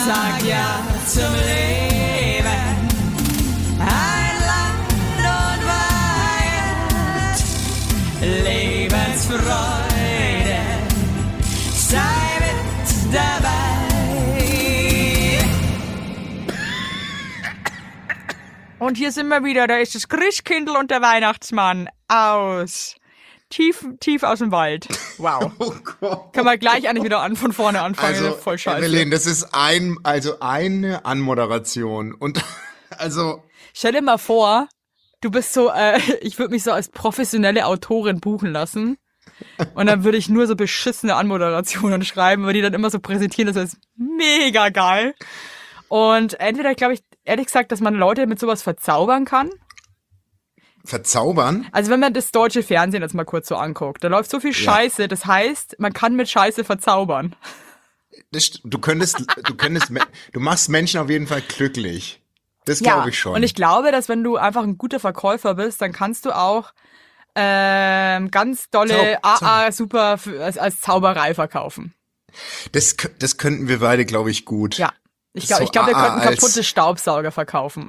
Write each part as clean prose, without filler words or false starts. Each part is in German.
Sag ja zum Leben, ein Land und Weihend, Lebensfreude, sei mit dabei. Und hier sind wir wieder, da ist das Christkindl und der Weihnachtsmann tief aus dem Wald. Wow. Oh Gott. Kann man gleich eigentlich wieder von vorne anfangen. Also, voll scheiße. Evelyn, das ist eine Anmoderation. Und also. Stell dir mal vor, du bist so, ich würde mich so als professionelle Autorin buchen lassen. Und dann würde ich nur so beschissene Anmoderationen schreiben, aber die dann immer so präsentieren, das ist mega geil. Und entweder glaube ich, ehrlich gesagt, dass man Leute mit sowas verzaubern kann. Verzaubern? Also wenn man das deutsche Fernsehen jetzt mal kurz so anguckt, da läuft so viel Scheiße, das heißt, man kann mit Scheiße verzaubern. Du machst Menschen auf jeden Fall glücklich. Das glaube ich schon. Und ich glaube, dass wenn du einfach ein guter Verkäufer bist, dann kannst du auch ganz dolle super als Zauberei verkaufen. Das könnten wir beide, glaube ich, gut. Ja. Ich glaube, wir könnten kaputte Staubsauger verkaufen.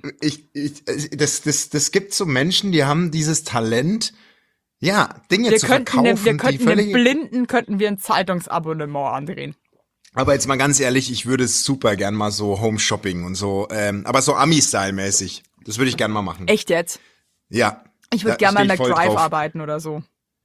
Das gibt so Menschen, die haben dieses Talent, Dinge zu verkaufen. Wir könnten den Blinden ein Zeitungsabonnement andrehen. Aber jetzt mal ganz ehrlich, ich würde es super gern mal so Home-Shopping und so, aber so Ami-Style-mäßig. Das würde ich gern mal machen. Echt jetzt? Ja. Ich würde gern mal in McDrive arbeiten oder so.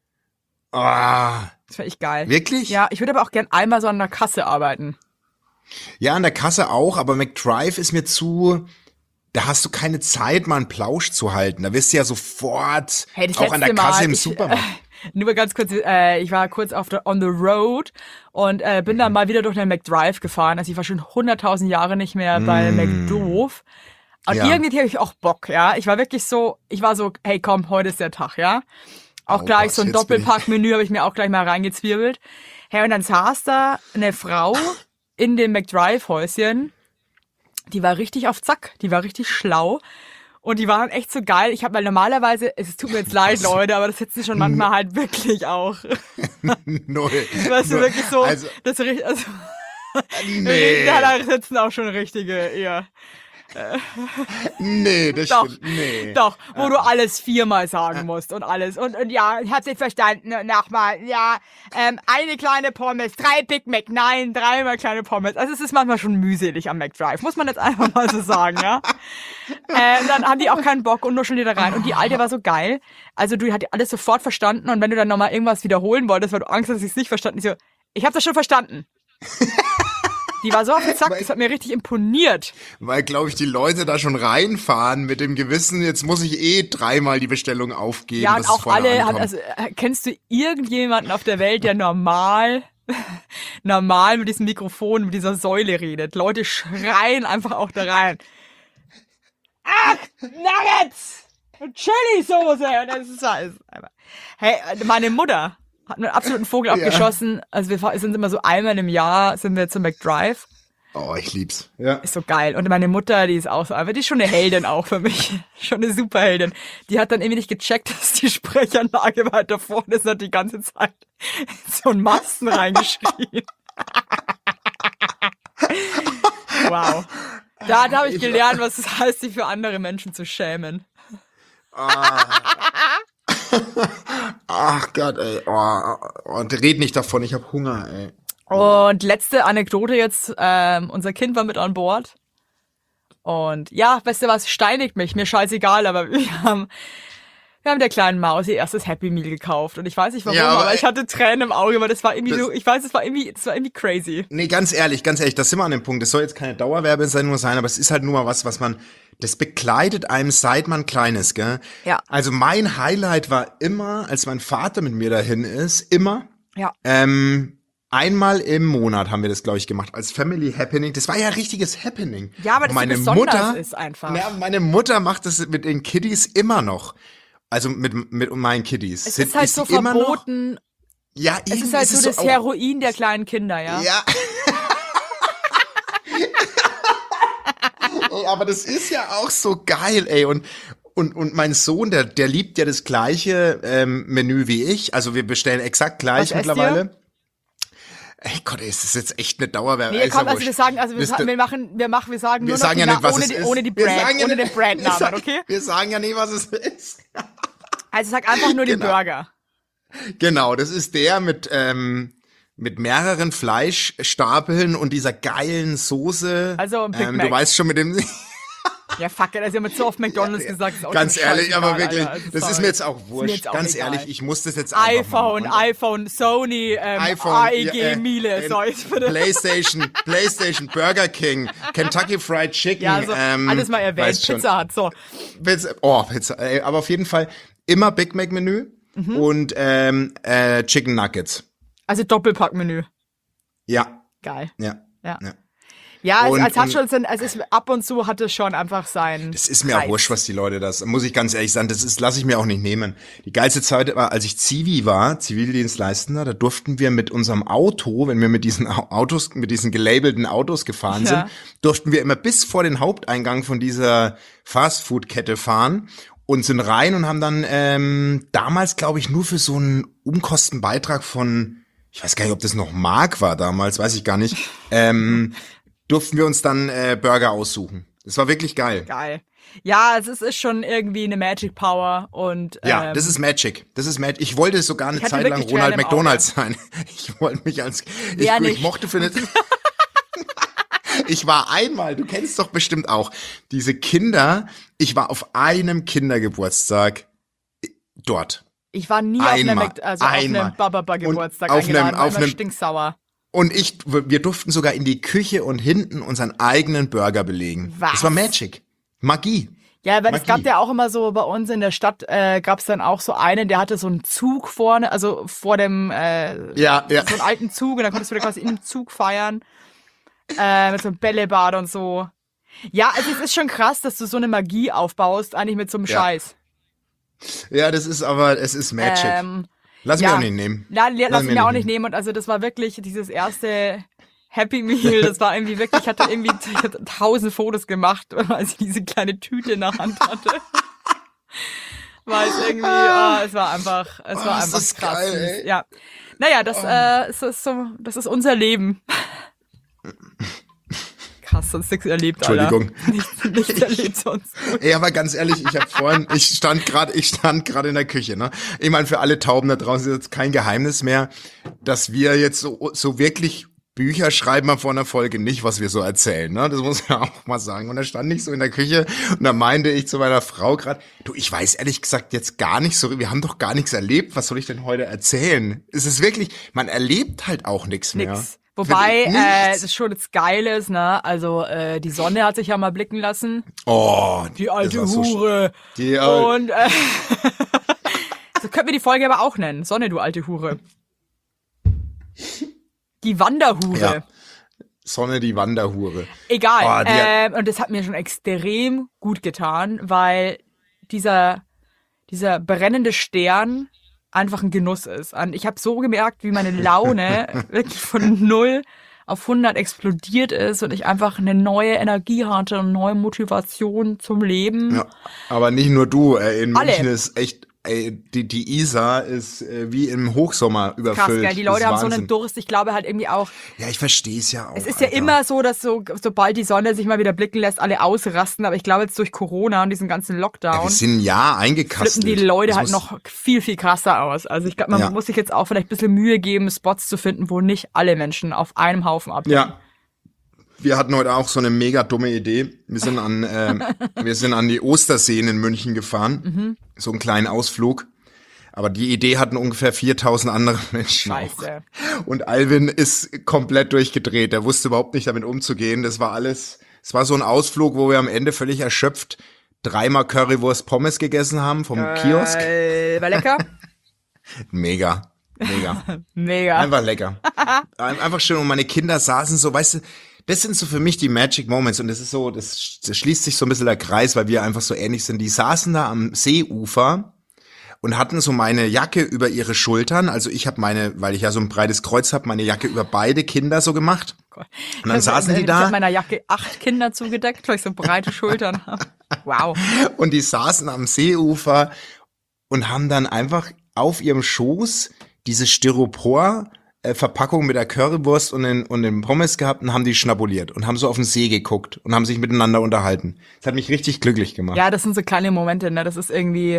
Ah. Das wäre echt geil. Wirklich? Ja, ich würde aber auch gern einmal so an der Kasse arbeiten. Ja, an der Kasse auch, aber McDrive ist mir da hast du keine Zeit, mal einen Plausch zu halten. Da wirst du ja sofort auch an der Kasse im Supermarkt. Nur ganz kurz, ich war kurz on the road und bin dann mal wieder durch den McDrive gefahren. Also ich war schon 100.000 Jahre nicht mehr bei McDoof. Und irgendwie habe ich auch Bock, ja. Ich war so, hey komm, heute ist der Tag, ja. Auch gleich so ein Doppelpackmenü habe ich mir auch gleich mal reingezwirbelt. Hey, und dann saß da eine Frau in dem McDrive-Häuschen, die war richtig auf Zack, die war richtig schlau und die waren echt so geil. Ich habe mal normalerweise, es tut mir jetzt leid, Leute, aber das hättest du schon manchmal halt wirklich auch. Null. Weißt du, wirklich so, also, nee. Da sitzen auch schon richtige eher. Nee, das doch, stimmt. Nee. Doch, wo du alles 4-mal sagen musst und alles. Und ja, ich hab's nicht verstanden. Nochmal, ja, eine kleine Pommes, 3 Big Mac, nein, 3-mal kleine Pommes. Also es ist manchmal schon mühselig am McDrive, muss man jetzt einfach mal so sagen, ja. Dann haben die auch keinen Bock und nur schon wieder rein. Und die Alte war so geil. Also du hat alles sofort verstanden und wenn du dann nochmal irgendwas wiederholen wolltest, weil du Angst hast, dass ich es nicht verstanden habe, ich hab das schon verstanden. Die war so auf den Zack, das hat mir richtig imponiert. Weil, glaube ich, die Leute da schon reinfahren mit dem Gewissen, jetzt muss ich 3-mal die Bestellung aufgeben. Ja, und auch alle, kennst du irgendjemanden auf der Welt, der normal mit diesem Mikrofon, mit dieser Säule redet? Leute schreien einfach auch da rein. Ach, Nuggets! Chili-Soße! Und das ist alles. Hey, meine Mutter hat einen absoluten Vogel abgeschossen. Also wir sind immer so einmal im Jahr sind wir zum McDrive. Oh, ich lieb's. Ja. Ist so geil. Und meine Mutter, die ist auch so einfach, die ist schon eine Heldin auch für mich. Schon eine Superheldin. Die hat dann irgendwie nicht gecheckt, dass die Sprechanlage weiter vorne ist und hat die ganze Zeit so einen Masten reingeschrien. Wow. Da habe ich gelernt, was es heißt, sich für andere Menschen zu schämen. Ach Gott, ey. Und red nicht davon, ich hab Hunger, ey. Und letzte Anekdote jetzt, unser Kind war mit an Bord. Und ja, weißt du was, steinigt mich, mir scheißegal, aber wir haben der kleinen Maus ihr erstes Happy Meal gekauft. Und ich weiß nicht warum, aber ich hatte Tränen im Auge, weil das war irgendwie so, ich weiß, es war irgendwie crazy. Nee, ganz ehrlich, das sind wir an dem Punkt. Das soll jetzt keine Dauerwerbesendung sein, aber es ist halt nur mal was das begleitet einem, seit man klein ist, gell? Ja. Also mein Highlight war immer, als mein Vater mit mir dahin ist, Ja. Einmal im Monat haben wir das, glaube ich, gemacht, als Family Happening. Das war ja ein richtiges Happening. Ja, aber das meine so besonders Mutter ist einfach. Ja, meine Mutter macht das mit den Kiddies immer noch. Also mit meinen Kiddies. Es ist halt so verboten. Ja, es ist halt so das Heroin der kleinen Kinder, ja. Ja. Ey, aber das ist ja auch so geil, ey. Und mein Sohn, der liebt ja das gleiche Menü wie ich. Also wir bestellen exakt gleich mittlerweile. Ey Gott, ist das jetzt echt eine Dauerwerbung? Nee, komm, also wir sagen nur noch ja nicht, was es ist. ohne den Brandnamen, okay? Wir sagen ja nicht, was es ist. Also sag einfach nur den Burger. Genau, das ist der mit mehreren Fleischstapeln und dieser geilen Soße. Also ein Big Mac. Du weißt schon mit dem... Ja, fuck, das ist ja mit so oft McDonald's gesagt. Ist auch ganz ehrlich, aber wirklich, Alter, also das ist mir jetzt auch wurscht. Ganz ehrlich, ich muss das jetzt einfach iPhone, Sony, AEG, Miele, PlayStation, Burger King, Kentucky Fried Chicken. Ja, also alles mal erwähnt, Pizza Hut, so. Pizza, aber auf jeden Fall immer Big Mac Menü und Chicken Nuggets. Also Doppelpack-Menü. Ja. Geil. Ja. Ja, es hat schon, es ist ab und zu hat es schon einfach sein. Das ist mir auch wurscht, was die Leute muss ich ganz ehrlich sagen, lasse ich mir auch nicht nehmen. Die geilste Zeit war, als ich Zivi war, Zivildienstleistender, da durften wir mit unserem Auto, wenn wir mit diesen gelabelten Autos gefahren sind, durften wir immer bis vor den Haupteingang von dieser Fastfood-Kette fahren und sind rein und haben dann damals, glaube ich, nur für so einen Umkostenbeitrag von, ich weiß gar nicht, ob das noch Mark war damals, weiß ich gar nicht, durften wir uns dann Burger aussuchen. Das war wirklich geil. Geil. Ja, es ist schon irgendwie eine Magic Power und ja, das ist Magic. Ich wollte sogar eine Zeit lang Ronald McDonald sein. Ich wollte mich ich mochte für eine Ich war einmal, du kennst doch bestimmt auch diese Kinder, ich war auf einem Kindergeburtstag dort. Ich war nie auf einem Baba-Geburtstag eingeladen, war immer stinksauer. Und wir durften sogar in die Küche und hinten unseren eigenen Burger belegen. Was? Das war Magic. Magie. Ja, weil es gab ja auch immer so, bei uns in der Stadt gab es dann auch so einen, der hatte so einen Zug vorne, also vor dem, so einen alten Zug, und dann konntest du da quasi im Zug feiern, mit so einem Bällebad und so. Ja, also es ist schon krass, dass du so eine Magie aufbaust, eigentlich mit so einem Scheiß. Ja, es ist Magic. Lass mich auch nicht nehmen. Lass mich auch nicht nehmen. Und also das war wirklich dieses erste Happy Meal. Das war irgendwie wirklich, ich hatte 1000 Fotos gemacht, als ich diese kleine Tüte in der Hand hatte. Weil es irgendwie, es war einfach krass. Geil, ey. Ja. Naja, das ist unser Leben. Krass, sonst nichts erlebt, Entschuldigung. Alter. Nichts erlebt sonst. Ey, aber ganz ehrlich, ich stand gerade in der Küche, ne? Ich meine, für alle Tauben da draußen ist jetzt kein Geheimnis mehr, dass wir jetzt so wirklich Bücher schreiben wir vor einer Folge nicht, was wir so erzählen, ne? Das muss man auch mal sagen. Und da stand ich so in der Küche und da meinte ich zu meiner Frau gerade, du, ich weiß ehrlich gesagt jetzt gar nicht so, wir haben doch gar nichts erlebt, was soll ich denn heute erzählen? Es ist wirklich, man erlebt halt auch nichts mehr. Wobei, das schon das Geile ist, ne? Also, die Sonne hat sich ja mal blicken lassen. Oh, die alte Hure. Und, so können wir die Folge aber auch nennen. Sonne, du alte Hure. Die Wanderhure. Ja. Sonne, die Wanderhure. Egal. Und das hat mir schon extrem gut getan, weil dieser brennende Stern einfach ein Genuss ist. Und ich habe so gemerkt, wie meine Laune wirklich von 0 auf 100 explodiert ist und ich einfach eine neue Energie hatte und neue Motivation zum Leben. Ja, aber nicht nur du. In München ist echt, die Isar ist wie im Hochsommer überfüllt. Krass, gell? Die Leute haben so einen Durst. Ich glaube halt irgendwie auch. Ja, ich verstehe es ja auch. Es ist ja immer so, dass sobald die Sonne sich mal wieder blicken lässt, alle ausrasten. Aber ich glaube jetzt durch Corona und diesen ganzen Lockdown. Ja, wir sind ein Jahr eingekastelt. Flippen die Leute halt noch viel, viel krasser aus. Also ich glaube, man muss sich jetzt auch vielleicht ein bisschen Mühe geben, Spots zu finden, wo nicht alle Menschen auf einem Haufen abhängen. Ja. Wir hatten heute auch so eine mega dumme Idee. Wir sind an die Osterseen in München gefahren. So einen kleinen Ausflug. Aber die Idee hatten ungefähr 4000 andere Menschen Scheiße. auch. Und Alvin ist komplett durchgedreht. Er wusste überhaupt nicht damit umzugehen. Es war so ein Ausflug, wo wir am Ende völlig erschöpft 3-mal Currywurst Pommes gegessen haben vom Kiosk. War lecker? Mega. Mega. Einfach lecker. Einfach schön. Und meine Kinder saßen so, weißt du, das sind so für mich die Magic Moments und das ist so, das schließt sich so ein bisschen der Kreis, weil wir einfach so ähnlich sind. Die saßen da am Seeufer und hatten so meine Jacke über ihre Schultern. Also ich habe weil ich ja so ein breites Kreuz habe, meine Jacke über beide Kinder so gemacht. Und dann saßen die da. Ich habe meiner Jacke 8 Kinder zugedeckt, weil ich so breite Schultern habe. Wow. Und die saßen am Seeufer und haben dann einfach auf ihrem Schoß diese Styropor Verpackung mit der Currywurst und den Pommes gehabt und haben die schnabuliert und haben so auf den See geguckt und haben sich miteinander unterhalten. Das hat mich richtig glücklich gemacht. Ja, das sind so kleine Momente, ne? Das ist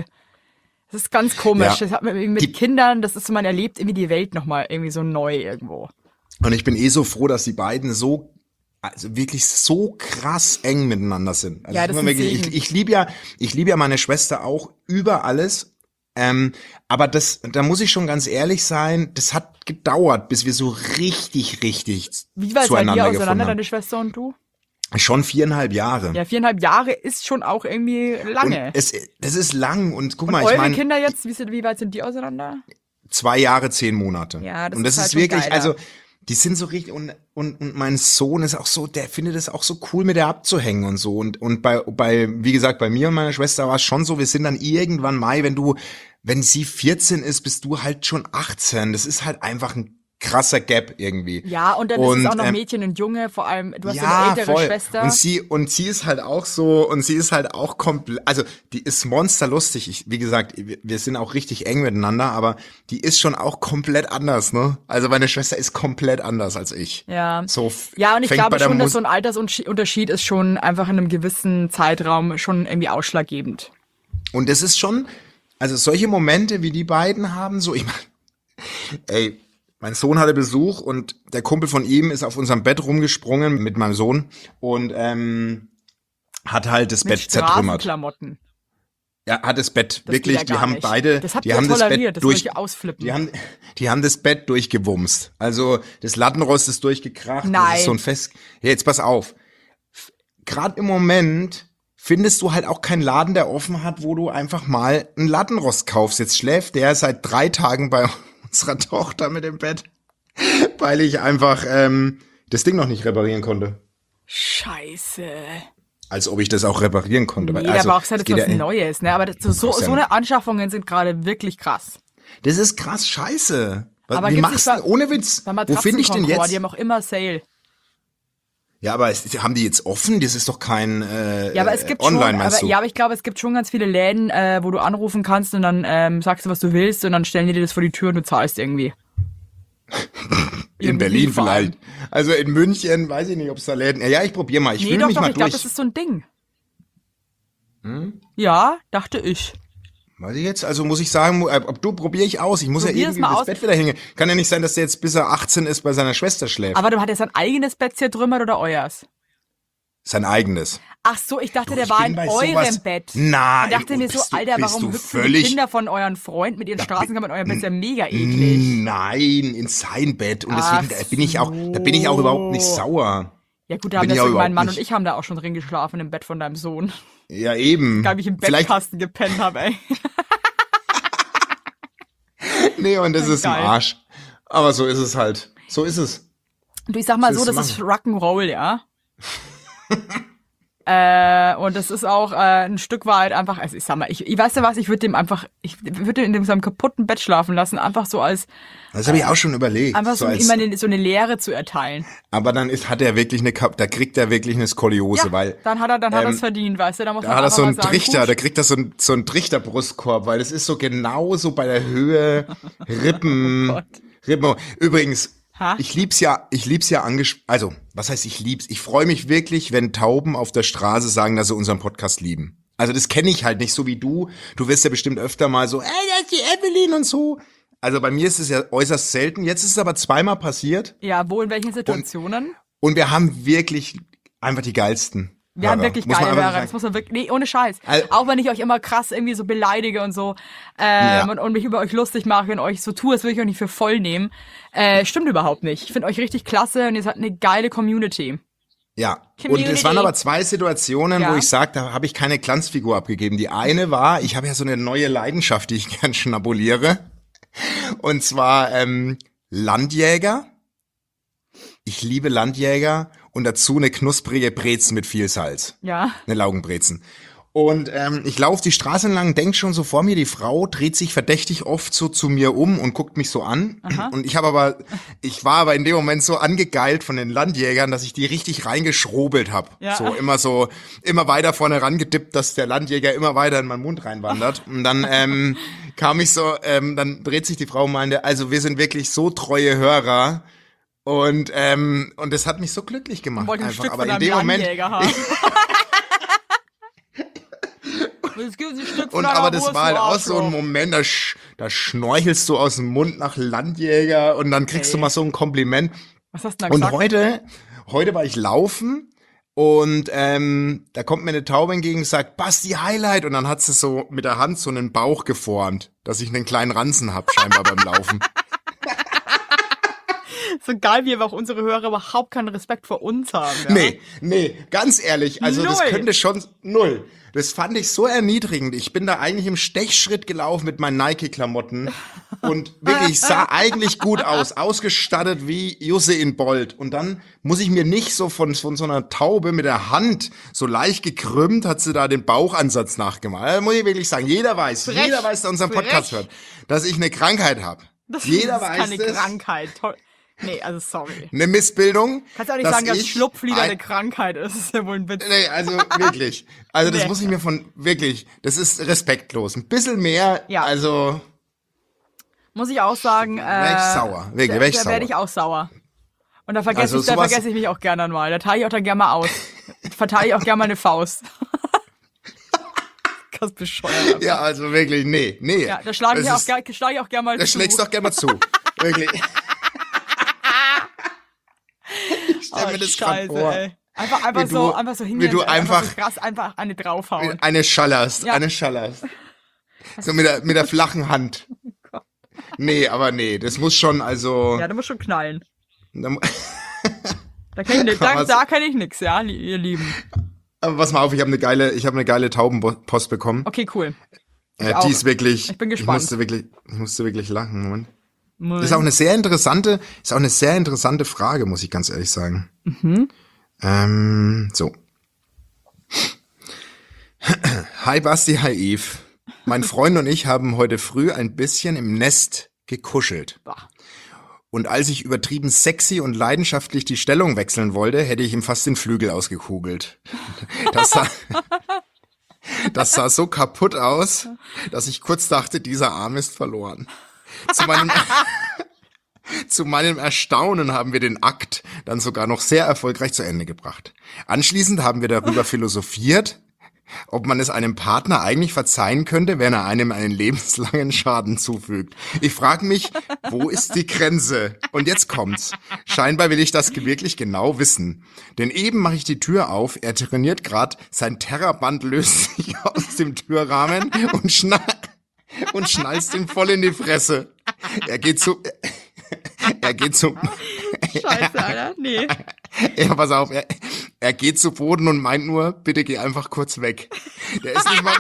ganz komisch. Ja. Das hat man irgendwie mit Kindern, das ist so, man erlebt irgendwie die Welt nochmal irgendwie so neu irgendwo. Und ich bin so froh, dass die beiden also wirklich so krass eng miteinander sind. Also ja, das ist wirklich, ich liebe ja meine Schwester auch über alles. Aber da muss ich schon ganz ehrlich sein, das hat gedauert, bis wir so richtig Wie weit seid ihr auseinander, deine Schwester und du? Schon 4,5 Jahre. Ja, 4,5 Jahre ist schon auch irgendwie lange. Das ist lang und guck mal, eure ich meine, Kinder jetzt, wie weit sind die auseinander? 2 Jahre, 10 Monate. Ja, das und das ist halt ist schon wirklich, geiler. also die sind so richtig und mein Sohn ist auch so, der findet es auch so cool, mit der abzuhängen und so. Und wie gesagt, bei mir und meiner Schwester war es schon so, wir sind dann irgendwann Mai, wenn sie 14 ist, bist du halt schon 18. Das ist halt einfach ein krasser Gap irgendwie. Ja, und dann ist es auch noch Mädchen und Junge, vor allem, du hast ja eine ältere Schwester. Und sie ist halt auch so, und sie ist halt auch komplett, also die ist monsterlustig. Wie gesagt, wir sind auch richtig eng miteinander, aber die ist schon auch komplett anders, ne? Also meine Schwester ist komplett anders als ich. Ja. So Ja, und ich fängt glaube bei der schon, dass so ein Altersunterschied ist schon einfach in einem gewissen Zeitraum schon irgendwie ausschlaggebend. Und das ist schon, also solche Momente wie die beiden haben, so, ich meine, ey, mein Sohn hatte Besuch und der Kumpel von ihm ist auf unserem Bett rumgesprungen mit meinem Sohn und hat halt das Mit Bett zertrümmert. Straßenklamotten. Ja, hat das Bett Das wirklich, geht ja die gar haben nicht. beide, Das habt die ihr haben das toleriert, Bett das durch, wollte ich ausflippen. die haben das Bett durchgewumst. Also das Lattenrost ist durchgekracht. Nein. Das ist so ein Fest. Ja, jetzt pass auf. Gerade im Moment findest du halt auch keinen Laden, der offen hat, wo du einfach mal ein Lattenrost kaufst. Jetzt schläft der seit 3 Tagen bei unserer Tochter mit dem Bett, weil ich einfach das Ding noch nicht reparieren konnte. Scheiße. Als ob ich das auch reparieren konnte. Nee, Also, da brauchst du halt es geht was Neues, ne? Aber so eine Anschaffungen sind gerade wirklich krass. Das ist krass scheiße. Aber Wie gibt's machst nicht du, ohne Witz, Bei wo finde ich denn Matratzenkoncord, jetzt? die haben auch immer Sale. Ja, aber haben die jetzt offen? Das ist doch kein Ja, aber es gibt online, schon, meinst du? aber ich glaube, es gibt schon ganz viele Läden, wo du anrufen kannst und dann sagst du, was du willst und dann stellen die dir das vor die Tür und du zahlst irgendwie. In Irgendwie Berlin vor allem. vielleicht. Also in München, weiß ich nicht, ob es da Läden. Ja, ich probiere mal. Ich Nee, fühle doch, mich mal ich glaube, durch. das ist so ein Ding. Ja, dachte ich. Weiß ich jetzt? Also muss ich sagen, ob du probiere ich aus. Ich muss ja Probier es irgendwie mal das aus. Bett wieder hängen. Kann ja nicht sein, dass der jetzt bis er 18 ist bei seiner Schwester schläft. Aber du hattest sein eigenes Bett zertrümmert oder euers? Sein eigenes. Ach so, ich dachte, Du, der ich war bin in bei eurem sowas- Bett. Nein, Ich dachte mir so, bist du- Alter, bist warum du hüpfen die völlig- Kinder von euren Freund mit ihren Straßenkammern in eurem Bett? Ist ja mega eklig. Nein, in sein Bett. Und Ach deswegen da bin ich auch überhaupt nicht sauer. Ja gut, da haben Bin ich auch mein überhaupt Mann und nicht. ich haben da auch schon drin geschlafen im Bett von deinem Sohn. Ja, eben. Gar wie ich im Vielleicht, Bettkasten gepennt habe, ey. nee, und das ist im Geil. Arsch. Aber so ist es halt. So ist es. Du, ich sag mal Was so, willst das du ist Rock'n'Roll, ja. Und das ist auch ein Stück weit einfach, also ich sag mal, ich weißt du was, ich würde dem in seinem kaputten Bett schlafen lassen, einfach so als, Das habe ich auch schon überlegt. einfach so, als, ihm so eine Lehre zu erteilen. aber dann hat er wirklich da kriegt er wirklich eine Skoliose, Ja, weil dann hat er es verdient, weißt du, da muss da man hat er einfach so mal einen sagen, Trichter, gut. da kriegt er so einen Trichterbrustkorb, weil das ist so genau so bei der Höhe Rippen. Oh Gott. Rippen. Übrigens, Ha? ich lieb's ja also, was heißt ich lieb's? Ich freue mich wirklich, wenn Tauben auf der Straße sagen, dass sie unseren Podcast lieben. Also das kenne ich halt nicht so wie du. Du wirst ja bestimmt öfter mal so, ey, da ist die Evelyn und so. Also bei mir ist es ja äußerst selten. Jetzt ist es aber zweimal passiert. Ja, wo, in welchen Situationen? Und wir haben wirklich einfach die geilsten. Wir haben wirklich Muss man geile einfach Hörer, sagen. das muss man wirklich, nee, ohne Scheiß. Also- Auch wenn ich euch immer krass irgendwie so beleidige und so, Ja. und mich über euch lustig mache und euch so tue, als würde ich euch nicht für voll nehmen. Stimmt überhaupt nicht. Ich finde euch richtig klasse und ihr seid eine geile Community. Ja, und Community. es waren aber 2 Situationen, Ja. wo ich sage, da habe ich keine Glanzfigur abgegeben. Die eine war, ich habe ja so eine neue Leidenschaft, die ich gern schnabuliere. Und zwar Landjäger. Ich liebe Landjäger und dazu eine knusprige Brezen mit viel Salz. Ja. Eine Laugenbrezen. Und ich laufe die Straße entlang, denk schon so vor mir, die Frau dreht sich verdächtig oft so zu mir um und guckt mich so an. Aha. Und ich war aber in dem Moment so angegeilt von den Landjägern, dass ich die richtig reingeschrobelt habe. Ja. Immer weiter vorne rangedippt, dass der Landjäger immer weiter in meinen Mund reinwandert. Und dann dann dreht sich die Frau und meinte, also wir sind wirklich so treue Hörer. Und das hat mich so glücklich gemacht. Wollte ein Stück aber von in dem Moment haben. Aber das war halt auch so ein Moment, da schnorchelst du aus dem Mund nach Landjäger und dann kriegst du mal so ein Kompliment. Was hast du denn gesagt? Und heute war ich laufen und da kommt mir eine Taube entgegen und sagt, Basti, Highlight. Und dann hat sie so mit der Hand so einen Bauch geformt, dass ich einen kleinen Ranzen hab scheinbar beim Laufen. So geil, wie aber auch unsere Hörer überhaupt keinen Respekt vor uns haben. Ja? Nee, ganz ehrlich, also null. Das könnte schon null. Das fand ich so erniedrigend. Ich bin da eigentlich im Stechschritt gelaufen mit meinen Nike-Klamotten und wirklich sah eigentlich gut aus, ausgestattet wie Usain Bolt. Und dann muss ich mir nicht so von so einer Taube mit der Hand so leicht gekrümmt, hat sie da den Bauchansatz nachgemacht. Da muss ich wirklich sagen, jeder weiß, der unseren Podcast hört, dass ich eine Krankheit habe. Jeder weiß das. Das ist keine Krankheit. Toll. Nee, also sorry. Eine Missbildung. Kannst du auch nicht sagen, dass Schlupflider eine Krankheit ist. Das ist ja wohl ein Witz. Nee, also wirklich. Also das muss ich mir wirklich, das ist respektlos. Ein bisschen mehr, ja. Also. Muss ich auch sagen. Wäre ich sauer. Wirklich, da werde ich auch sauer. Und da vergesse ich mich auch gerne mal. Da teile ich auch dann gerne mal aus. Verteile ich auch gerne mal eine Faust. Ganz bescheuert. Ja, also wirklich, nee. Ja, da schlage ich auch gerne mal zu. Da schlägst du auch gerne mal zu. Wirklich. Ich stell mir das gerade vor. Ey. Einfach so hingehen, wie du einfach so krass einfach eine draufhauen. Eine schallerst. So mit der flachen Hand. Oh Gott. Nee, das muss schon, also. Ja, da muss schon knallen. Da kann ich nix, ja, ihr Lieben. Aber pass mal auf, ich habe eine geile Taubenpost bekommen. Okay, cool. Die ist wirklich. Ich bin gespannt. Ich musste wirklich lachen, Moment. Das ist auch eine sehr interessante Frage, muss ich ganz ehrlich sagen. So. Hi Basti, hi Eve. Mein Freund und ich haben heute früh ein bisschen im Nest gekuschelt. Und als ich übertrieben sexy und leidenschaftlich die Stellung wechseln wollte, hätte ich ihm fast den Flügel ausgekugelt. Das sah so kaputt aus, dass ich kurz dachte, dieser Arm ist verloren. Zu meinem Erstaunen haben wir den Akt dann sogar noch sehr erfolgreich zu Ende gebracht. Anschließend haben wir darüber philosophiert, ob man es einem Partner eigentlich verzeihen könnte, wenn er einem einen lebenslangen Schaden zufügt. Ich frage mich, wo ist die Grenze? Und jetzt kommt's. Scheinbar will ich das wirklich genau wissen. Denn eben mache ich die Tür auf, er trainiert gerade, sein Terraband löst sich aus dem Türrahmen und schnallst ihm voll in die Fresse. Er geht zum Scheiße, Alter, nee. Ja, pass auf, er geht zu Boden und meint nur, bitte geh einfach kurz weg. Der ist nicht mal...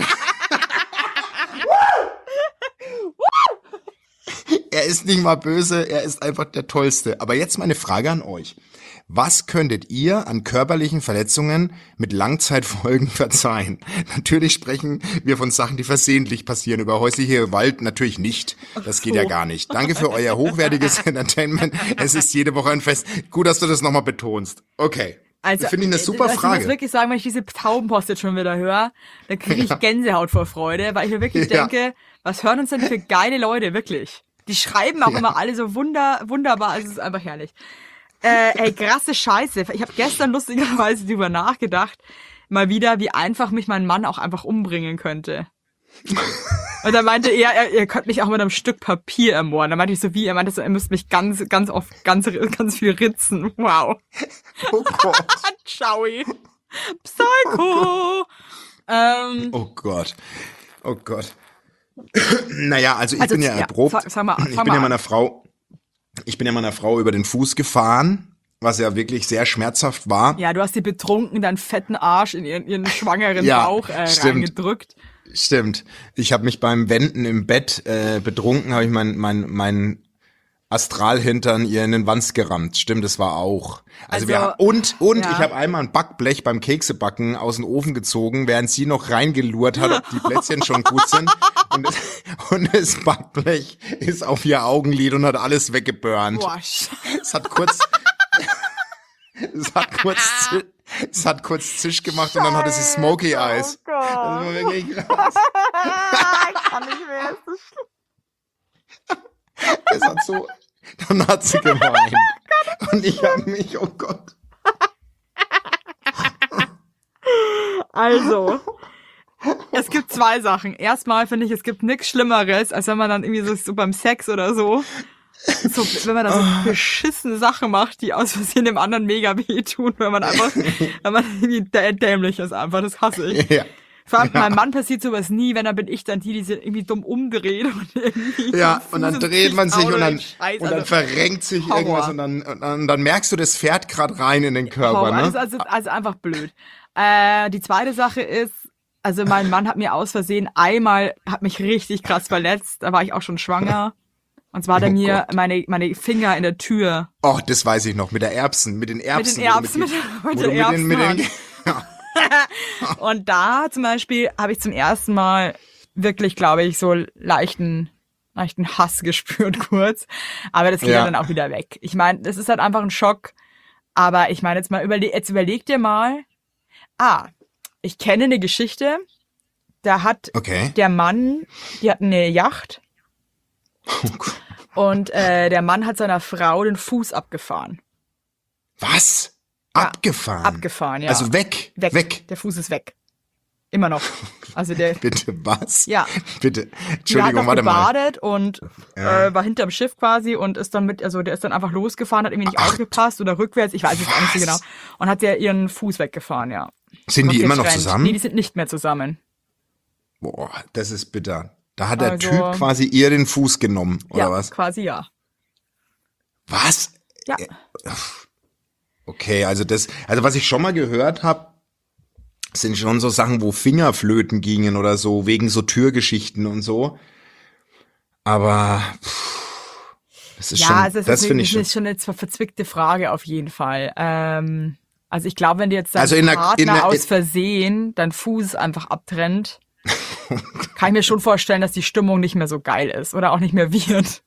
Er ist nicht mal böse, er ist einfach der Tollste. Aber jetzt meine Frage an euch. Was könntet ihr an körperlichen Verletzungen mit Langzeitfolgen verzeihen? Natürlich sprechen wir von Sachen, die versehentlich passieren. Über häusliche Gewalt natürlich nicht. Das geht ja gar nicht. Danke für euer hochwertiges Entertainment. Es ist jede Woche ein Fest. Gut, dass du das nochmal betonst. Okay. Also, finde ich eine super Frage. Ich muss wirklich sagen, wenn ich diese Taubenpost jetzt schon wieder höre, dann kriege ich Gänsehaut vor Freude, weil ich mir wirklich denke, was hören uns denn für geile Leute, wirklich? Die schreiben auch immer alle so wunderbar, also es ist einfach herrlich. Ey, krasse Scheiße. Ich habe gestern lustigerweise drüber nachgedacht, mal wieder, wie einfach mich mein Mann auch einfach umbringen könnte. Und dann meinte er könnte mich auch mit einem Stück Papier ermorden. Dann meinte ich so, wie? Er meinte so, er müsste mich ganz viel ritzen. Wow. Oh Gott. Ciao. Psycho. Oh Gott. Oh Gott. Naja, also ich bin ja erprobt. Ich bin ja meiner Frau über den Fuß gefahren, was ja wirklich sehr schmerzhaft war. Ja, du hast sie betrunken, deinen fetten Arsch in ihren schwangeren Bauch reingedrückt. Stimmt. Ich habe mich beim Wenden im Bett betrunken, habe ich mein Astralhintern ihr in den Wanst gerammt. Stimmt, das war auch. Also ja. Ich habe einmal ein Backblech beim Keksebacken aus dem Ofen gezogen, während sie noch reingelurrt hat, ob die Plätzchen schon gut sind. Und das Backblech ist auf ihr Augenlid und hat alles weggeburnt. Boah, Es hat kurz Zisch gemacht und dann hatte sie Smoky Eyes. Oh Gott. Das war wirklich krass. Ich kann nicht mehr. Das ist Es hat so, dann hat sie geweint. Und ich habe mich, oh Gott. Also, es gibt zwei Sachen. Erstmal finde ich, es gibt nichts Schlimmeres, als wenn man dann irgendwie so beim Sex oder so, wenn man da so beschissene Sachen macht, die aus Versehen dem anderen mega wehtun, wenn man irgendwie dämlich ist einfach. Das hasse ich. Ja. Vor allem, meinem Mann passiert sowas nie, wenn dann bin ich dann die sich irgendwie dumm umdreht und irgendwie. Ja, und dann dreht man sich und dann also verrenkt sich Horror. irgendwas und dann merkst du, das fährt gerade rein in den Körper, Horror. ne? Das ist also einfach blöd. Die zweite Sache ist, also mein Mann hat mir aus Versehen hat mich richtig krass verletzt, da war ich auch schon schwanger. Und zwar hat er mir meine Finger in der Tür. Oh, das weiß ich noch, mit den Erbsen. Mit den Erbsen. Und da zum Beispiel habe ich zum ersten Mal wirklich, glaube ich, so leichten Hass gespürt kurz. Aber das geht ja dann auch wieder weg. Ich meine, das ist halt einfach ein Schock. Aber ich meine, jetzt überleg dir mal. Ich kenne eine Geschichte. Da hat der Mann, die hatten eine Yacht. Und der Mann hat seiner Frau den Fuß abgefahren. Was? Ja, abgefahren? Abgefahren, ja. Also weg. Der Fuß ist weg. Immer noch. Also der. Bitte, was? Ja. Bitte. Entschuldigung, warte mal. mal. Der hat gebadet und war hinterm Schiff quasi und ist dann der ist dann einfach losgefahren, hat irgendwie nicht aufgepasst oder rückwärts, ich weiß es auch nicht so genau. Und hat ja ihren Fuß weggefahren, ja. Sind die immer noch zusammen? Nee, die sind nicht mehr zusammen. Boah, das ist bitter. Da hat der Typ quasi ihr den Fuß genommen, oder was? Ja, quasi ja. Was? Ja. Okay, also was ich schon mal gehört habe, sind schon so Sachen, wo Fingerflöten gingen oder so, wegen so Türgeschichten und so. Aber das ist schon, also das finde ich ist schon eine verzwickte Frage auf jeden Fall. Also ich glaube, wenn dir jetzt dein Also Partner aus Versehen deinen Fuß einfach abtrennt, kann ich mir schon vorstellen, dass die Stimmung nicht mehr so geil ist oder auch nicht mehr wird.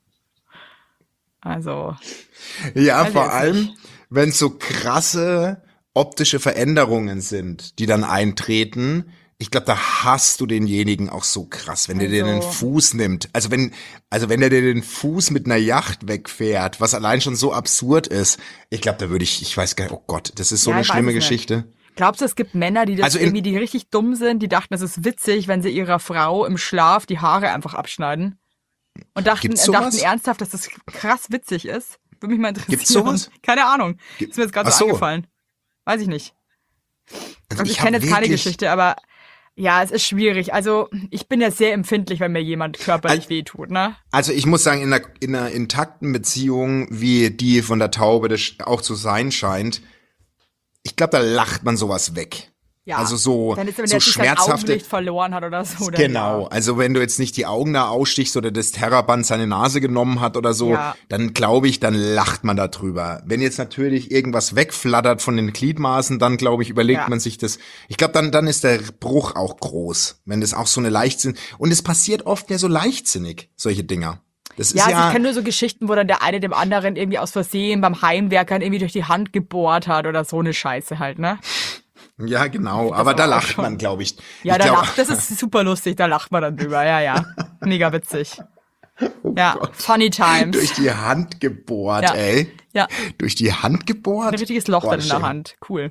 Also. Ja, vor allem, wenn es so krasse optische Veränderungen sind, die dann eintreten. Ich glaube, da hasst du denjenigen auch so krass, wenn der dir den Fuß nimmt. Also wenn der dir den Fuß mit einer Yacht wegfährt, was allein schon so absurd ist. Ich glaube, da würde ich weiß gar nicht, oh Gott, das ist so eine schlimme Geschichte. Glaubst du, es gibt Männer, die die richtig dumm sind, die dachten, es ist witzig, wenn sie ihrer Frau im Schlaf die Haare einfach abschneiden? Und dachten ernsthaft, dass das krass witzig ist? Würde mich mal interessieren. Gibt's sowas? Keine Ahnung. Ist mir jetzt gerade so eingefallen. Weiß ich nicht. Also ich kenne jetzt keine Geschichte, aber ja, es ist schwierig. Also ich bin ja sehr empfindlich, wenn mir jemand körperlich wehtut, ne? Also ich muss sagen, in einer intakten Beziehung, wie die von der Taube das auch zu sein scheint, ich glaube, da lacht man sowas weg. Ja, also so, dann ist, wenn so der schmerzhafte. Sein Augenlicht verloren hat oder so. Genau, also wenn du jetzt nicht die Augen da ausstichst oder das Terraband seine Nase genommen hat oder so, dann glaube ich, dann lacht man da drüber. Wenn jetzt natürlich irgendwas wegflattert von den Gliedmaßen, dann glaube ich, überlegt man sich das. Ich glaube, dann ist der Bruch auch groß, wenn das auch so eine Leichtsinn. Und es passiert oft ja so leichtsinnig, solche Dinger. Das ist also ich kenne nur so Geschichten, wo dann der eine dem anderen irgendwie aus Versehen beim Heimwerkern irgendwie durch die Hand gebohrt hat oder so eine Scheiße halt, ne? Ja, genau, aber da lacht man, glaube ich. Ja, das ist super lustig, da lacht man dann drüber, ja. Mega witzig. Ja, Gott. Funny times. Durch die Hand gebohrt, ey. Ja. Durch die Hand gebohrt? Ein richtiges Loch dann in der Hand. Cool.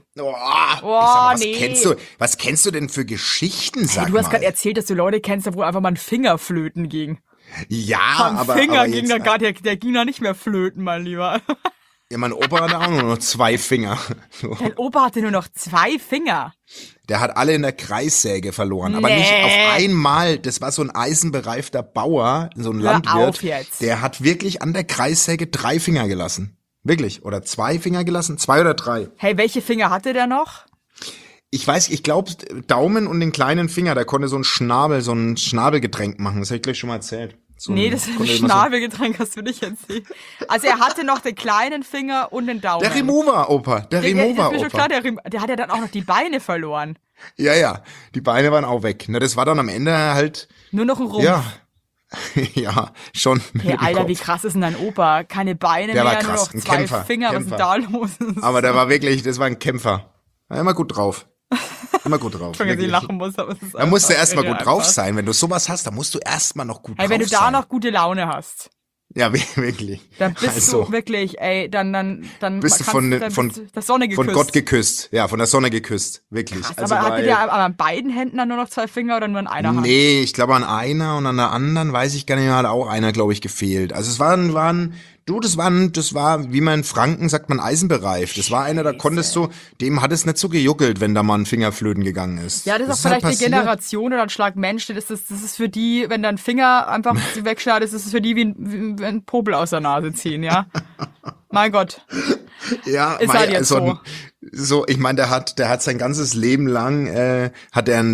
Was kennst du denn für Geschichten, sag Du hast gerade erzählt, dass du Leute kennst, wo einfach mal ein Finger flöten ging. Ja, aber Finger ging da gar, der ging da nicht mehr flöten, mein Lieber. Ja, mein Opa hatte auch nur noch 2 Finger. So. Dein Opa hatte nur noch 2 Finger? Der hat alle in der Kreissäge verloren, aber nicht auf einmal. Das war so ein eisenbereifter Bauer, so ein Landwirt. Der hat wirklich an der Kreissäge 3 Finger gelassen. Wirklich. Oder 2 Finger gelassen? 2 oder 3. Hey, welche Finger hatte der noch? Ich glaube Daumen und den kleinen Finger, der konnte so ein Schnabelgetränk machen. Das habe ich gleich schon mal erzählt. Nee, das ist ein Schnabelgetränk, hast du nicht erzählt. Also er hatte noch den kleinen Finger und den Daumen. Der Remover-Opa, der Remover-Opa. Ist mir schon klar, der hat ja dann auch noch die Beine verloren. Ja, die Beine waren auch weg. Na, das war dann am Ende halt... Nur noch ein Rumpf. Ja, schon. Hey, Alter, wie krass ist denn dein Opa? Keine Beine der mehr, war krass, nur noch 2 Kämpfer, Finger, Kämpfer. Was ist denn da los? Aber der war wirklich, das war ein Kämpfer. War immer gut drauf. Immer gut drauf. Schon, dass ich lachen muss, aber es ist da musst du erstmal gut einfach. drauf sein. Wenn du sowas hast, dann musst du erstmal noch gut drauf sein. Wenn du da noch gute Laune hast. Ja, wirklich. Dann bist du wirklich, dann bist du von der Sonne geküsst. Von Gott geküsst. Ja, von der Sonne geküst. Wirklich. Krass, also aber hattet ihr an beiden Händen dann nur noch 2 Finger oder nur an einer Hand? Nee, ich glaube an einer und an der anderen, weiß ich gar nicht mehr, hat auch einer, glaube ich, gefehlt. Also es das war, wie man in Franken sagt, man eisenbereift. Das war einer, da konntest du, dem hat es nicht so gejuckelt, wenn da mal ein Finger flöten gegangen ist. Ja, das ist auch vielleicht eine Generation oder ein Schlag Mensch. Das ist für die, wenn dein Finger einfach wegschneidest, ist es für die wie ein Popel aus der Nase ziehen, ja. Mein Gott. Ja, ist halt jetzt so, ich meine, der hat sein ganzes Leben lang, hat er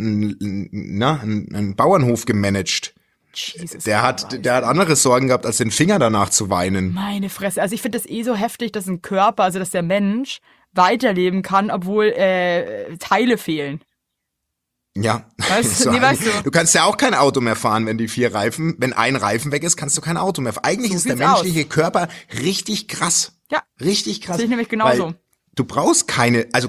einen Bauernhof gemanagt. Jesus, der hat andere Sorgen gehabt, als den Finger danach zu weinen. Meine Fresse. Also ich finde das so heftig, dass ein Körper, also dass der Mensch weiterleben kann, obwohl Teile fehlen. Ja. Weißt du? Du kannst ja auch kein Auto mehr fahren, wenn wenn ein Reifen weg ist, kannst du kein Auto mehr fahren. Eigentlich ist der menschliche Körper richtig krass. Ja. Richtig krass. Sehe ich nämlich genauso. Du brauchst keine, also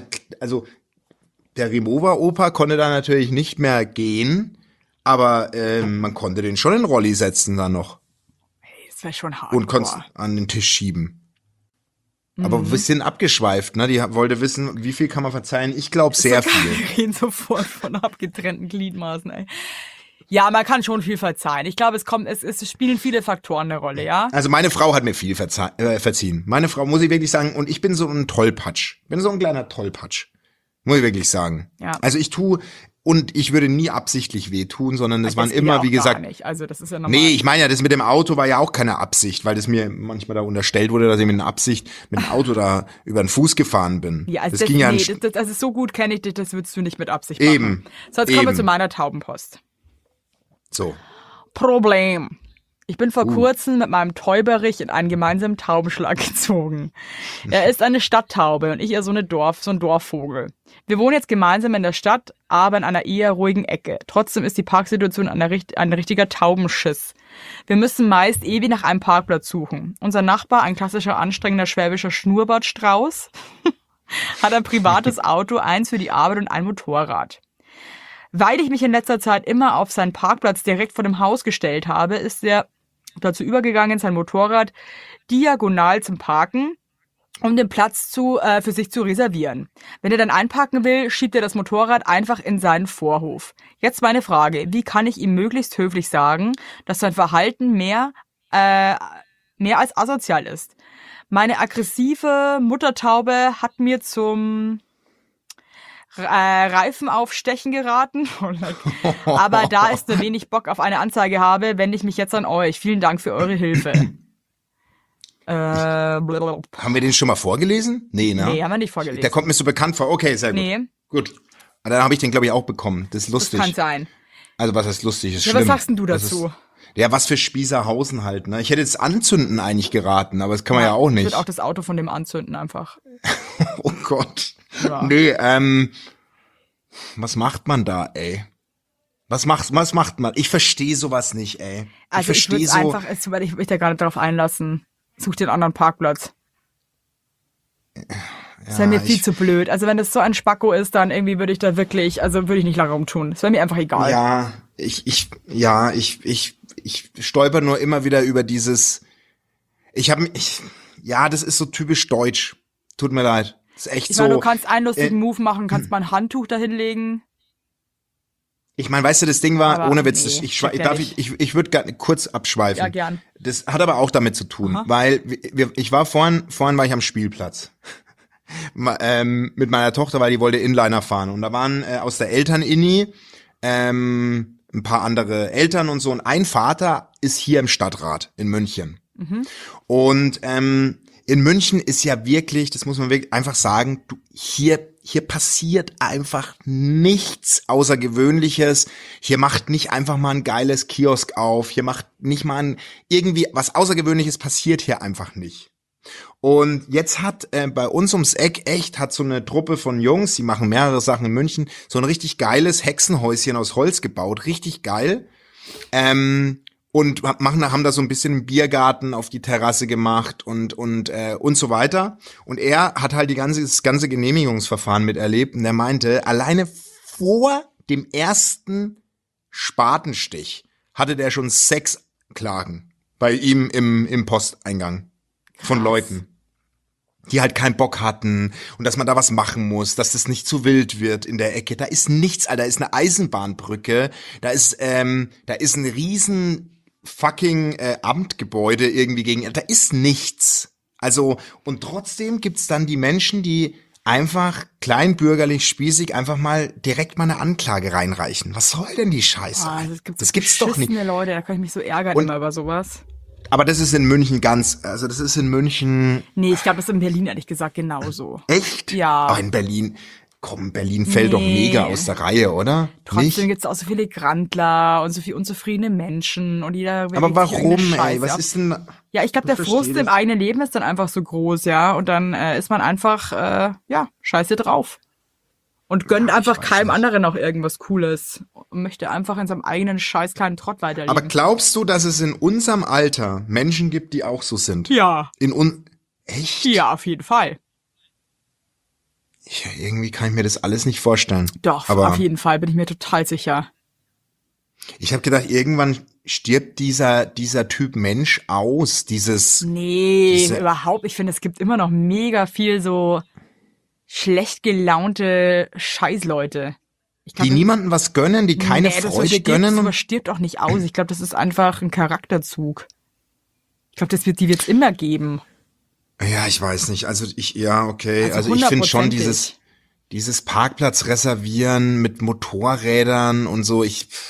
der Remover-Opa konnte da natürlich nicht mehr gehen. Aber man konnte den schon in Rolli setzen dann noch. Hey, das wäre schon hart. Und konnte an den Tisch schieben. Aber ein bisschen abgeschweift, ne? Die wollte wissen, wie viel kann man verzeihen? Ich glaube sehr viel. Wir reden sofort von abgetrennten Gliedmaßen, ey. Ja, man kann schon viel verzeihen. Ich glaube, es spielen viele Faktoren eine Rolle, ja? Also meine Frau hat mir viel verziehen. Meine Frau, muss ich wirklich sagen, und ich bin so ein Tollpatsch. Bin so ein kleiner Tollpatsch. Muss ich wirklich sagen. Ja. Also und ich würde nie absichtlich wehtun, sondern das waren immer, wie gesagt. Gar nicht. Also das ist ja normal. Nee, ich meine ja, das mit dem Auto war ja auch keine Absicht, weil das mir manchmal da unterstellt wurde, dass ich mit einer Absicht mit dem Auto da über den Fuß gefahren bin. Ja, also das ging ja also so gut kenne ich dich, das würdest du nicht mit Absicht machen. Eben. So, jetzt kommen wir zu meiner Taubenpost. So. Problem. Ich bin vor kurzem mit meinem Täuberich in einen gemeinsamen Taubenschlag gezogen. Er ist eine Stadttaube und ich eher so ein Dorfvogel. Wir wohnen jetzt gemeinsam in der Stadt, aber in einer eher ruhigen Ecke. Trotzdem ist die Parksituation ein richtiger Taubenschiss. Wir müssen meist ewig nach einem Parkplatz suchen. Unser Nachbar, ein klassischer anstrengender schwäbischer Schnurrbartstrauß, hat ein privates Auto, eins für die Arbeit und ein Motorrad. Weil ich mich in letzter Zeit immer auf seinen Parkplatz direkt vor dem Haus gestellt habe, ist er dazu übergegangen, sein Motorrad diagonal zum Parken, um den Platz für sich zu reservieren. Wenn er dann einparken will, schiebt er das Motorrad einfach in seinen Vorhof. Jetzt meine Frage, wie kann ich ihm möglichst höflich sagen, dass sein Verhalten mehr als asozial ist? Meine aggressive Muttertaube hat mir zum Reifen aufstechen geraten. Aber da ich nur wenig Bock auf eine Anzeige habe, wende ich mich jetzt an euch. Vielen Dank für eure Hilfe. Haben wir den schon mal vorgelesen? Nee, ne? Nee, haben wir nicht vorgelesen. Der kommt mir so bekannt vor. Okay, sehr gut. Nee. Gut. Dann habe ich den, glaube ich, auch bekommen. Das ist lustig. Das kann sein. Also was heißt lustig? Ist ja, schlimm. was sagst denn du dazu? Ja, was für Spießerhausen halt, ne? Ich hätte jetzt Anzünden eigentlich geraten, aber das kann man ja auch nicht. Ich würde auch das Auto von dem anzünden einfach. Oh Gott. Ja. Nee, was macht man da, ey? Was macht man? Ich verstehe sowas nicht, ey. Also ich würde einfach, ich will mich da gar nicht drauf einlassen. Such dir einen anderen Parkplatz. Ja, das wäre mir viel zu blöd. Also wenn das so ein Spacko ist, dann irgendwie würde ich da wirklich, würde ich nicht lange rumtun. Das wäre mir einfach egal. Ja, ich stolper nur immer wieder über dieses, das ist so typisch deutsch. Tut mir leid. Das ist echt ich meine, so. Du kannst einen lustigen Move machen, kannst mal ein Handtuch da hinlegen. Ich meine, weißt du, das Ding war, aber ohne Witz, nee, ich würde gerne kurz abschweifen. Ja, gern. Das hat aber auch damit zu tun, weil ich war vorhin war ich am Spielplatz. Mit meiner Tochter, weil die wollte Inliner fahren. Und da waren aus der Eltern-Inni ein paar andere Eltern und so. Und ein Vater ist hier im Stadtrat in München. Mhm. Und in München ist ja wirklich, das muss man wirklich einfach sagen, hier passiert einfach nichts Außergewöhnliches. Hier macht nicht einfach mal ein geiles Kiosk auf. Hier macht nicht mal irgendwie was Außergewöhnliches passiert hier einfach nicht. Und jetzt hat bei uns ums Eck hat so eine Truppe von Jungs, die machen mehrere Sachen in München, so ein richtig geiles Hexenhäuschen aus Holz gebaut, richtig geil. Und haben da so ein bisschen einen Biergarten auf die Terrasse gemacht und so weiter. Und er hat halt das ganze Genehmigungsverfahren miterlebt und er meinte, alleine vor dem ersten Spatenstich hatte der schon 6 Klagen bei ihm im Posteingang von Leuten, die halt keinen Bock hatten und dass man da was machen muss, dass das nicht zu wild wird in der Ecke. Da ist nichts, Alter, da ist eine Eisenbahnbrücke, da ist ein riesen fucking Amtgebäude irgendwie da ist nichts. Also, und trotzdem gibt's dann die Menschen, die einfach kleinbürgerlich, spießig einfach mal direkt mal eine Anklage reinreichen. Was soll denn die Scheiße? Das gibt's doch nicht. Leute, da kann ich mich so ärgern immer über sowas. Aber das ist in München das ist in München. Nee, ich glaube, das ist in Berlin ehrlich gesagt genauso. Echt? Ja. Aber in Berlin fällt doch mega aus der Reihe, oder? Trotzdem gibt's auch so viele Grandler und so viele unzufriedene Menschen und jeder. Aber warum, ey? Was ist denn? Ja, ich glaube, der Frust im eigenen Leben ist dann einfach so groß, ja. Und dann ist man einfach, scheiße drauf. Und gönnt einfach keinem anderen auch irgendwas Cooles. Und möchte einfach in seinem eigenen scheiß kleinen Trott weiterleben. Aber glaubst du, dass es in unserem Alter Menschen gibt, die auch so sind? Ja. Echt? Ja, auf jeden Fall. Irgendwie kann ich mir das alles nicht vorstellen. Doch, aber auf jeden Fall, bin ich mir total sicher. Ich habe gedacht, irgendwann stirbt dieser Typ Mensch aus, überhaupt. Ich finde, es gibt immer noch mega viel so schlecht gelaunte Scheißleute. Die niemandem was gönnen, die keine Freude gönnen. Das stirbt auch nicht aus. Ich glaube, das ist einfach ein Charakterzug. Ich glaube, die wird's immer geben. Ja, ich weiß nicht. Also ich finde schon dieses Parkplatz reservieren mit Motorrädern und so,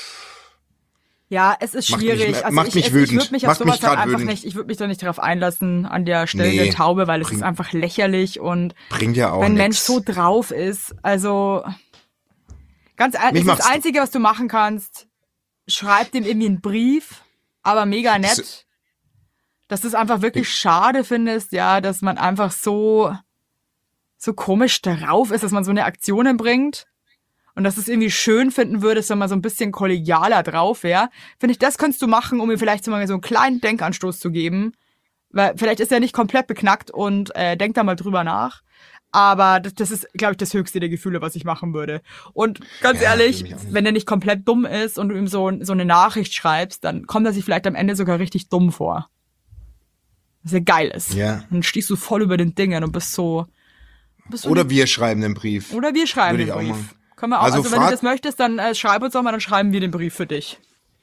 ja, es ist schwierig. Macht mich wütend. Ich würde mich auf sowas halt einfach nicht, ich würde mich da nicht drauf einlassen an der Stelle der Taube, weil es ist einfach lächerlich und bringt ja auch wenn ein nix. Mensch so drauf ist, also ganz ehrlich, das Einzige, was du machen kannst, schreib dem irgendwie einen Brief, aber mega nett, dass du es einfach wirklich schade findest, ja, dass man einfach so komisch drauf ist, dass man so eine Aktion bringt. Und dass du es irgendwie schön finden würdest, wenn man so ein bisschen kollegialer drauf wäre, finde ich, das könntest du machen, um ihm vielleicht so einen kleinen Denkanstoß zu geben. Weil vielleicht ist er nicht komplett beknackt und denkt da mal drüber nach. Aber das ist, glaube ich, das höchste der Gefühle, was ich machen würde. Und ganz ehrlich, wenn er nicht komplett dumm ist und du ihm so eine Nachricht schreibst, dann kommt er sich vielleicht am Ende sogar richtig dumm vor. Was ja geil ist. Ja. Dann stehst du voll über den Dingen und bist so Oder wir schreiben den Brief. Oder wir schreiben den Brief. Können wir auch. Also wenn du das möchtest, dann schreib uns doch mal, dann schreiben wir den Brief für dich.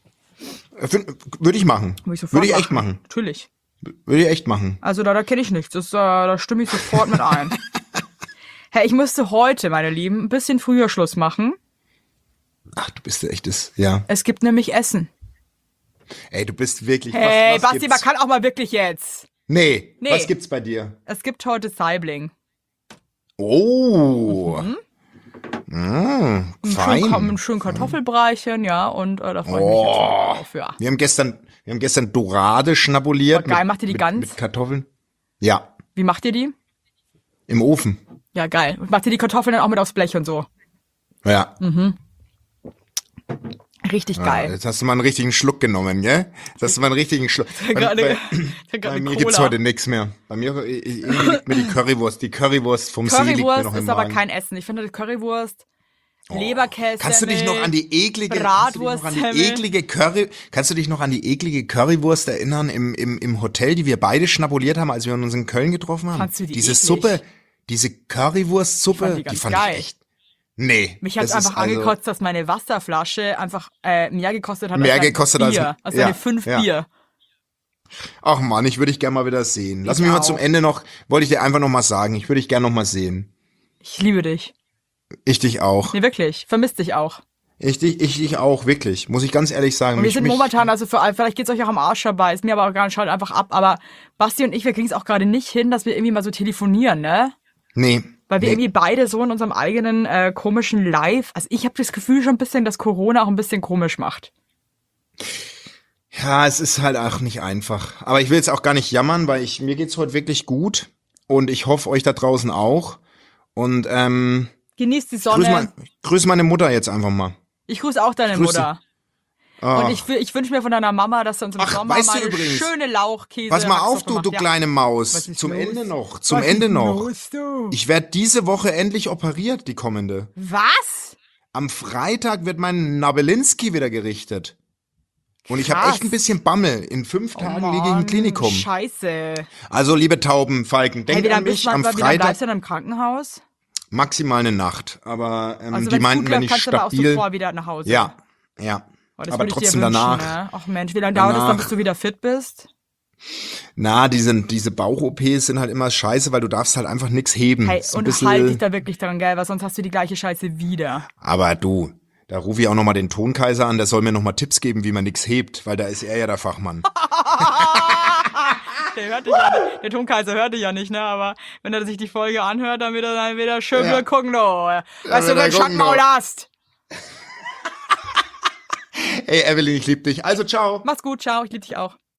Würde ich machen. Würde ich echt machen. Natürlich. Würde ich echt machen. Also da kenne ich nichts. Da stimme ich sofort mit ein. Hey, ich müsste heute, meine Lieben, ein bisschen früher Schluss machen. Ach, du bist ja echtes, ja. Es gibt nämlich Essen. Ey, du bist wirklich... Hey, was Basti, man kann auch mal wirklich jetzt. Nee, was gibt's bei dir? Es gibt heute Saibling. Oh. Fein. Ein schön Kartoffelbreichen, ja, und da freue ich mich jetzt schon drauf, ja. Wir haben gestern Dorade schnabuliert. Geil, macht ihr die Gans? Mit Kartoffeln? Ja. Wie macht ihr die? Im Ofen. Ja, geil. Und macht ihr die Kartoffeln dann auch mit aufs Blech und so? Ja. Richtig geil. Jetzt hast du mal einen richtigen Schluck genommen, gell? Jetzt hast du mal einen richtigen Schluck. Bei mir gibt's heute nichts mehr. Bei mir liegt mir die Currywurst. Die Currywurst vom See liegt mir noch im Magen. Currywurst ist aber kein Essen. Ich finde die Currywurst, Leberkäse, kannst du dich noch an die eklige Currywurst erinnern im Hotel, die wir beide schnabuliert haben, als wir uns in Köln getroffen haben? Fandst du die Diese eklig? Suppe, diese Currywurstsuppe, die fand geil. ich echt. Nee. Mich hat's einfach angekotzt, dass meine Wasserflasche einfach mehr gekostet hat als Bier. Also eine 5 Bier. Ach man, ich würde dich gerne mal wieder sehen. Lass mich mal zum Ende noch, wollte ich dir einfach noch mal sagen, ich würde dich gerne noch mal sehen. Ich liebe dich. Ich dich auch. Nee, wirklich. Vermisst dich auch. Ich dich auch, wirklich. Muss ich ganz ehrlich sagen. Und wir sind momentan, also vielleicht geht's euch auch am Arsch dabei, ist mir aber auch gar nicht, schaut einfach ab. Aber Basti und ich, wir kriegen es auch gerade nicht hin, dass wir irgendwie mal so telefonieren, ne? Nee. Weil wir irgendwie beide so in unserem eigenen komischen Live, also ich habe das Gefühl schon ein bisschen, dass Corona auch ein bisschen komisch macht. Ja, es ist halt auch nicht einfach. Aber ich will jetzt auch gar nicht jammern, weil mir geht's heute wirklich gut. Und ich hoffe, euch da draußen auch. Und genießt die Sonne. Grüß meine Mutter jetzt einfach mal. Ich grüße auch deine Mutter. Und ich wünsche mir von deiner Mama, dass du uns im Sommer mal eine schöne Lauchkäse. Pass mal auf, du kleine Maus. Zum Ende noch. Ich werde diese Woche endlich operiert, die kommende. Was? Am Freitag wird mein Nabelinski wieder gerichtet. Und ich habe echt ein bisschen Bammel. In 5 Tagen liege ich im Klinikum. Scheiße. Also, liebe Taubenfalken, denkt an mich am Freitag. Wie lange bleibst du dann im Krankenhaus? Maximal eine Nacht. Aber also die meinten, wenn ich stabil... kannst du aber auch sofort wieder nach Hause. Ja. Aber trotzdem danach. Ne? Ach Mensch, wie lange dauert es dann, bis du wieder fit bist? Na, diese Bauch-OPs sind halt immer scheiße, weil du darfst halt einfach nichts heben. Hey, und halt dich da wirklich dran, gell, weil sonst hast du die gleiche Scheiße wieder. Aber du, da rufe ich auch nochmal den Tonkaiser an, der soll mir nochmal Tipps geben, wie man nichts hebt, weil da ist er ja der Fachmann. Der Tonkaiser hört dich ja nicht, ne? Aber wenn er sich die Folge anhört, dann wird er wieder schön gucken, du. Weißt du, wenn du Schattenmaul hast. Ey, Evelyn, ich lieb dich. Also, ciao. Mach's gut, ciao. Ich lieb dich auch.